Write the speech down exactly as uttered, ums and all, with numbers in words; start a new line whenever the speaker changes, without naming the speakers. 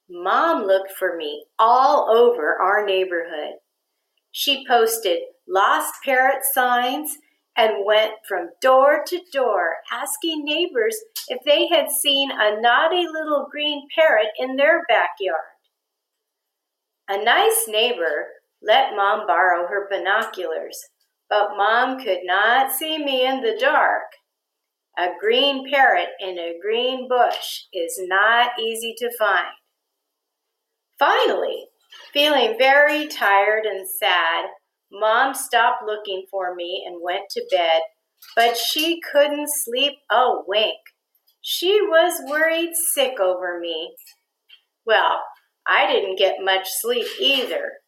Mom looked for me all over our neighborhood. She posted lost parrot signs and went from door to door asking neighbors if they had seen a naughty little green parrot in their backyard. A nice neighbor let Mom borrow her binoculars, but Mom could not see me in the dark. A green parrot in a green bush is not easy to find. Finally, feeling very tired and sad, Mom stopped looking for me and went to bed, but she couldn't sleep a wink. She was worried sick over me. Well, I didn't get much sleep either.